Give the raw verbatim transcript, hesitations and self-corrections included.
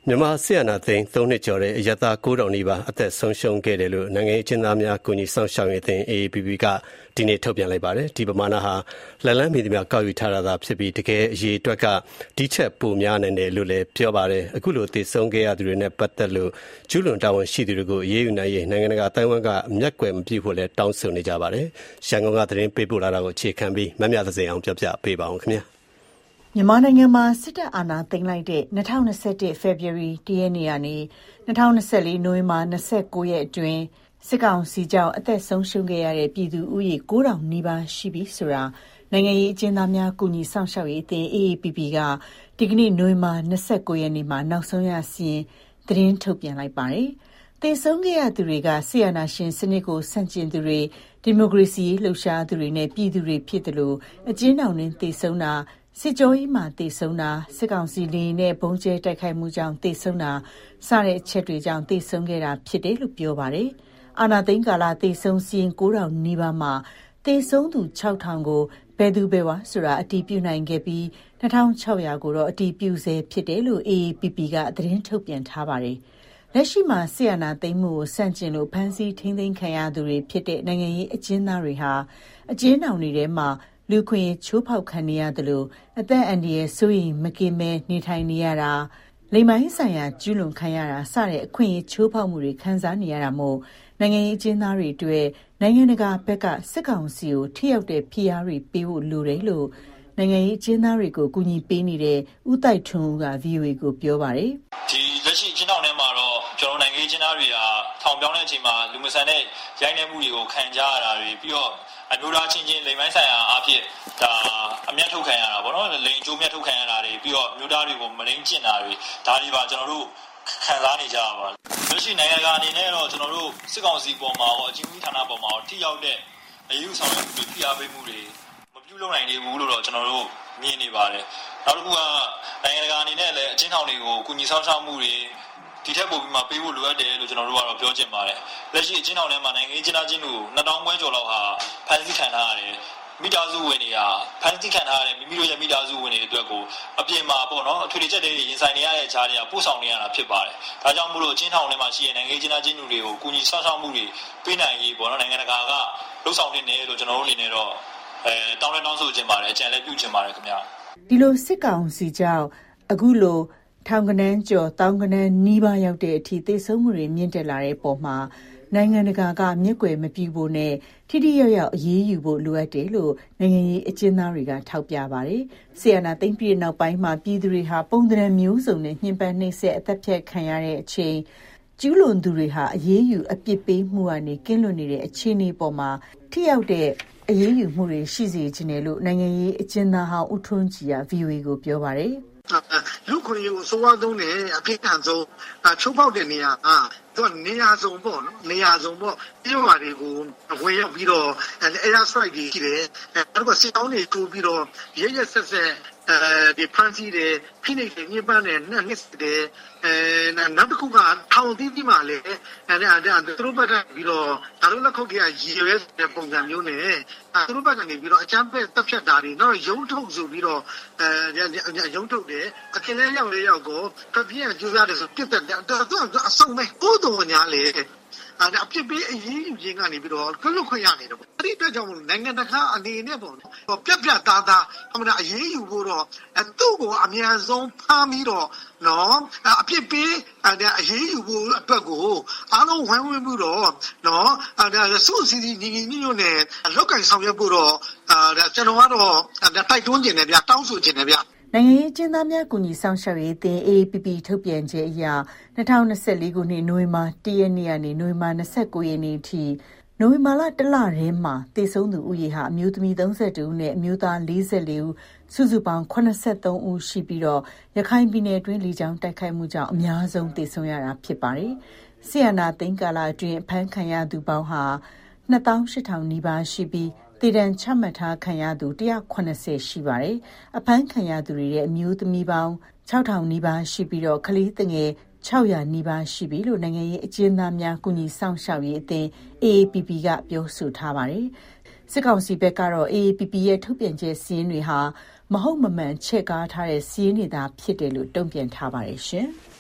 မြန်မာစစ်အာဏာသိမ်းသုံးနှစ်ကျော်တဲ့အရပ်သားကိုးထောင်နီးပါးအသက်ဆုံးရှုံးခဲ့တယ်လို့နိုင်ငံရေးအကျဉ်းသားများကူညီစောင့်ရှောက်ရေးအသင်း အေ အေ ပီ ပီ ကဒီနေ့ထုတ်ပြန်လိုက်ပါတယ်။ဒီပမာဏဟာလက်လန်းမီသမျှကောက်ယူထားတာသာဖြစ်ပြီးတကယ်အရေးအတွက်ကဒီချက်ပိုများနိုင်တယ်လို့လည်းပြောပါတယ်။အခုလိုသေဆုံးခဲ့ရသူတွေနဲ့ပတ်သက်လို့ကျူးလွန်တာဝန်ရှိသူတွေကိုအရေးယူနိုင်ရေးနိုင်ငံတကာအတိုင်းအဝန်ကမျက်ကွယ်မပြုဖို့လည်းတောင်းဆိုနေကြပါတယ်။ရန်ကုန်ကသတင်းပေးပို့လာတာကိုအခြေခံပြီးမမြသဇင်အောင်ပြောပြပေးပါအောင်ခင်ဗျာ။မြန်မာနိုင်ငံမှာစစ်တပ်အာဏာသိမ်းလိုက်တဲ့၂၀၂၁ ဖေဖော်ဝါရီလ ၁ ရက်နေ့ကနေ၂၀၂၄ နိုဝင်ဘာလ ၂၉ ရက်အတွင်းစစ်ကောင်စီကြောင့်အသက်ဆုံးရှုံးခဲ့ရတဲ့ပြည်သူဦးရေကိုးထောင်နီးပါးရှိပြီဆိုတာနိုင်ငံရေးအကျဉ်းသားများကူညီစောင့်ရှောက်ရေးအသင်း အေ အေ ပီ ပီ ကဒီကနေ့နိုဝင်ဘာလ ၂၉ ရက်နေ့မှာနောက်ဆုံးရစာရင်းသတင်းထုတ်ပြန်လိုက်ပါတယ်။သေဆုံးခဲ့ရသူတွေကဆီယနာရှင်စနစ်ကိုဆန့်ကျင်သူတွေဒီမိုကရေစီလှုပ်ရှားသူတွေနဲ့ပြည်သူတွေဖြစ်တယ်လို့အကျဉ်းထောင်တွင်သေဆုံးတာစစ်ကြောရေးမှာသေဆုံးတာစစ်ကောင်စီလေနဲ့ဘုံကျဲတိုက်ခိုက်မှုကြောင့်သေဆုံးတာစတဲ့အချက်တွေကြောင့်သေဆုံးခဲ့တာဖြစ်တယ်လို့ပြောပါတယ်။အာဏာသိမ်းကာလသေဆုံးစီရင်ကိုးထောင်နီးပါးမှာသေဆုံးသူခြောက်ထောင်ကိုဘယ်သူဘယ်ဝါဆိုတာအတည်ပြုနိုင်ခဲ့ပြီးနှစ်ထောင်ခြောက်ရာကိုတော့အတည်ပြုဆဲဖြစ်တယ်လို့ အေ အေ ပီ ပီ ကသတင်းထုတ်ပြန်ထားပါတယ်။လက်ရှိမှာဆီယနာသိမ်းမှုကိုစန့်ကျင်လို့ဖမ်းဆီးထိန်းသိမ်းခံရသူတွေဖြစ်တဲ့နိုင်ငံရေးအကျဉ်းသားတွေဟာအကျဉ်းထောင်တွေထဲမှာလူခွင့်ချိုးဖောက်ခံနေရတယ်လို့အသက်အန္တရာယ်စိုးရိမ်မကင်းမဲနေထိုင်နေရတာလိမ်မိုင်းဆိုင်ရာကျူးလွန်ခံရတာစတဲ့အခွင့်အရေးချိုးဖောက်မှုတွေခံစားနေရတာမို့နိုင်ငံရေးအကျဉ်းသားတွေအတွက်နိုင်ငံတကာဘက်ကစစ်ကောင်စီကိုထိရောက်တဲ့ဖိအားတွေပေးဖို့လိုတယ်လို့နိုင်ငံရေးအကျဉ်းသားတွေကိုကူညီပေးနေတဲ့ဦးတိုက်ထွန်းဦးက ဗွီအိုအေ ကိုပြောပါတယ်။ဒီလက်ရှိအကျဉ်းထောင်ထဲမှာတော့ကျွန်တော်နိုင်ငံရေးအကျဉ်းသားတွေဟာထောင်ပြောင်းတဲ့အချိန်မှာလူမဆန်တဲ့ရိုက်နှက်မှုတွေကိုခံကြရတာတွေပြီးတော့အမျိုးသားချင်းချင်းလိမ်မိုင်းဆိုင်ရာအဖြစ်ဒါအမျက်ထုတ်ခံရတာပေါ့နော်လိမ်အကျိုးမျက်ထုတ်ခံရတာတွေပြီးတော့မျိုးသားတွေကိုမလိမ်ကျင့်တာတွေဒါတွေပါကျွန်တော်တို့ခံစားနေကြရပါလက်ရှိနိုင်ငံအနေနဲ့တော့ကျွန်တော်တို့စစ်ကောင်စီပေါ်မှာရောအကြီးအကဲဌာနပေါ်မှာရောထိရောက်တဲ့အရေးယူဆောင်ရွက်မှုတွေဖိအားပေးမှုတွေမပြုလုပ်နိုင်သေးဘူးလို့တော့ကျွန်တော်တို့မြင်နေပါတယ်နောက်တစ်ခုကနိုင်ငံတကာအနေနဲ့လည်းအချင်းထောင်တွေကိုကူညီဆောင်ရှောက်မှုတွေဒီထက်ပိုပြီးမှပေးဖို့လိုအပ်တယ်လို့ကျွန်တော်တို့ကတော့ပြောချင်ပါတယ်လက်ရှိအချင်းထောင်ထဲမှာနိုင်ငံရေးကျင်းသားချင်းတို့နှစ်တောင်းခွဲကျော်လောက်ဟာဖမ်းဆီးခံထားရတယ်မိသားစုဝင်တွေကဖမ်းဆီးခံထားရတဲ့မိမိတို့ရဲ့မိသားစုဝင်တွေအတွက်ကိုအပြင်မှာပေါ့နော်အထွေထွေချက်တွေရင်ဆိုင်နေရတဲ့ခြားတွေကပို့ဆောင်နေရတာဖြစ်ပါတယ်ဒါကြောင့်မို့လို့အချင်းထောင်ထဲမှာရှိတဲ့နိုင်ငံရေးကျင်းသားချင်းတွေကိုကူညီဆောင်ရှောက်မှုတွေပေးနိုင်ရေးပေါ့နော်နိုင်ငံတကာကလှုပ်ဆောင်နေတယ်လို့ကျွန်တော်တို့အနေနဲ့တော့အဲတောင်းလဲတောင်းဆိုချင်ပါတယ်အကြံလည်းပြုချင်ပါတယ်ခင်ဗျာဒီလိုစစ်ကောင်စီကြောင့်အခုလိုထောင်ကနန်းကျော်တောင်ကနန်းနီးပါးရောက်တဲ့အထိသေဆုံးမှုတွေမြင့်တက်လာတဲ့ပုံမှာနိုင်ငံတကာကမျက်ကွယ်မပြုဖို့နဲ့ထိထိရောက်ရောက်အရေးယူဖို့လိုအပ်တယ်လို့နိုင်ငံရေးအကျဉ်းသားတွေကထောက်ပြပါတယ်။ဆီယနာသိမ့်ပြည်နောက်ပိုင်းမှာပြည်သူတွေဟာပုံသဏ္ဍာန်မျိုးစုံနဲ့ညှဉ်းပန်းနှိပ်စက်အသက်ဖြတ်ခံရတဲ့အချိန်ကျူးလွန်သူတွေဟာအရေးယူအပြစ်ပေးမှုကနေကင်းလွတ်နေတဲ့အခြေအနေပေါ်မှာထိရောက်တဲ့အရေးယူမှုတွေရှိစေချင်တယ်လို့နိုင်ငံရေးအကျဉ်းသားဟောင်းဦးထွန်းကြည်က ဗွီအိုအေ ကိုပြောပါတယ်။လူခွင့်ရေးကိုစိုးဝါးသုံးတယ်အဖြစ်ခံဆုံးချိုးပေါက်တဲ့နေရာအာသူကနေရာစုံပေါ့နော်နေရာစုံပေါ့ပြည်ရွာတွေကိုဝင်ရောက်ပြီးတော့ air strike ကြီးရှိတယ်အဲ့တော့စစ်တောင်းတွေတိုးပြီးတော့ရဲရဲဆက်ဆက်အဲဒီဖန်စီတယ်ဖိနှိပ်တယ်ညှဉ်းပန်းတယ်နှက်နစ်တယ်အဲနောက်တစ်ခုကထောင်သီးသီးမှလည်းအဲသူတို့ဘက်ကပြီးတော့ဒါတို့လက်ခုပ်ကြီးကရည်ရွယ်တဲ့ပုံစံမျိုးနဲ့သူတို့ဘက်ကနေပြီးတော့အကြမ်းဖက်တပ်ဖြတ်တာတွေနောက်ရုံးထုတ်ဆိုပြီးတော့အဲရုံးထုတ်တယ်အခင်လေးရောက်လေးရောက်ကိုဖပြင်းကျူးစားတယ်ဆိုပြစ်တယ်သူအဆုံးမဲ့ကိုတော်ညာလေအဖြစ်ပေးအရေးယူခြင်းကနေပြီးတော့ခွင့်လွှတ်ခွင့်ရနေတယ်ပေါ့အဲ့ဒီအတွက်ကြောင့်နိုင်ငံတကာအနေနဲ့ပေါ့နော်ပြက်ပြက်သားသားအမှန်အရေးယူဖို့တော့သူ့ကိုအများဆုံးဖမ်းပြီးတော့နော်အဖြစ်ပေးအရေးယူဖို့အတွက်ကိုအားလုံးဝိုင်းဝန်းမှုတော့နော်စုစည်းစည်းညီညီညွတ်နဲ့လောက်ကင်ဆောင်ရွက်ဖို့တော့ကျွန်တော်ကတော့တိုက်တွန်းခြင်းနဲ့ဗျတောင်းဆိုခြင်းနဲ့ဗျနိုင်ငံရေးအကျဉ်းသားများကူညီဆောင်ရှောက်ရေးအသင်း အေ အေ ပီ ပီ ထုတ်ပြန်ချက်အရ၂၀၂၄ ခုနှစ်နိုဝင်ဘာလ ၁ ရက်နေ့ကနေနိုဝင်ဘာလ ၂၉ ရက်နေ့အထိနိုဝင်ဘာလတစ်လထဲမှာသေဆုံးသူဦးရေဟာအမျိုးသမီး ၃၁ ဦးနဲ့အမျိုးသား ၄၄ ဦးစုစုပေါင်း ၇၃ ဦးရှိပြီးတော့ရခိုင်ပြည်နယ်အတွင်းလေကြောင်းတိုက်ခိုက်မှုကြောင့်အများဆုံးသေဆုံးရတာဖြစ်ပါတယ်။ဆီယနာသိန်းကာလအတွင်းအဖမ်းခံရသူပေါင်းဟာနှစ်သောင်းရှစ်ထောင်နီးပါးရှိပြီးတည်တံချမှတ်ထားခံရသူ၁၇၀ရှိပါတယ်။အဖမ်းခံရသူတွေရဲ့အမျိုးသမီးပေါင်း၆ထောင်နီးပါးရှိပြီးတော့ကလေးတငယ်၆၀၀နီးပါးရှိပြီလို့နိုင်ငံရေးအကျဉ်းသားများကူညီဆောင်ရှောက်ရေးအသင်း အေ အေ ပီ ပီ ကပြောဆိုထားပါတယ်။စစ်ကောင်စီဘက်ကတော့ အေ အေ ပီ ပီ ရဲ့ထုတ်ပြန်ချက်စီးရင်တွေဟာမဟုတ်မမှန်ချက်ကားထားတဲ့စီးရင်တွေသာဖြစ်တယ်လို့တုံ့ပြန်ထားပါတယ်ရှင်။